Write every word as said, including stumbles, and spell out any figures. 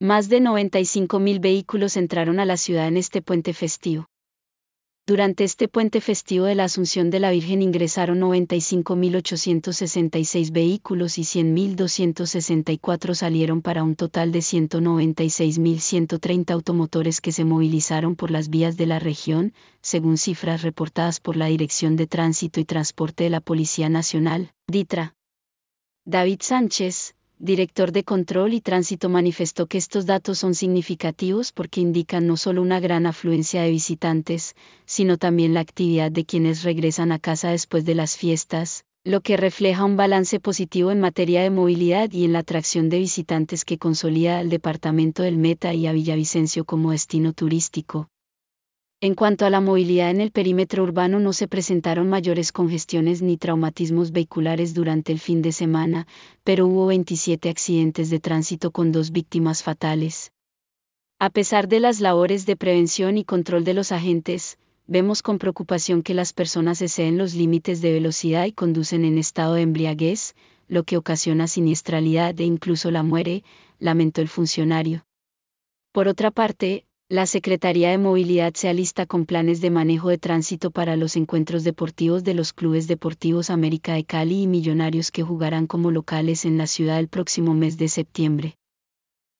Más de noventa y cinco mil vehículos entraron a la ciudad en este puente festivo. Durante este puente festivo de la Asunción de la Virgen ingresaron noventa y cinco mil ochocientos sesenta y seis vehículos y cien mil doscientos sesenta y cuatro salieron para un total de ciento noventa y seis mil ciento treinta automotores que se movilizaron por las vías de la región, según cifras reportadas por la Dirección de Tránsito y Transporte de la Policía Nacional, DITRA. David Sánchez, director de Control y Tránsito, manifestó que estos datos son significativos porque indican no solo una gran afluencia de visitantes, sino también la actividad de quienes regresan a casa después de las fiestas, lo que refleja un balance positivo en materia de movilidad y en la atracción de visitantes que consolida al departamento del Meta y a Villavicencio como destino turístico. En cuanto a la movilidad en el perímetro urbano, no se presentaron mayores congestiones ni traumatismos vehiculares durante el fin de semana, pero hubo veintisiete accidentes de tránsito con dos víctimas fatales. A pesar de las labores de prevención y control de los agentes, vemos con preocupación que las personas exceden los límites de velocidad y conducen en estado de embriaguez, lo que ocasiona siniestralidad e incluso la muerte, lamentó el funcionario. Por otra parte, la Secretaría de Movilidad se alista con planes de manejo de tránsito para los encuentros deportivos de los clubes deportivos América de Cali y Millonarios que jugarán como locales en la ciudad el próximo mes de septiembre.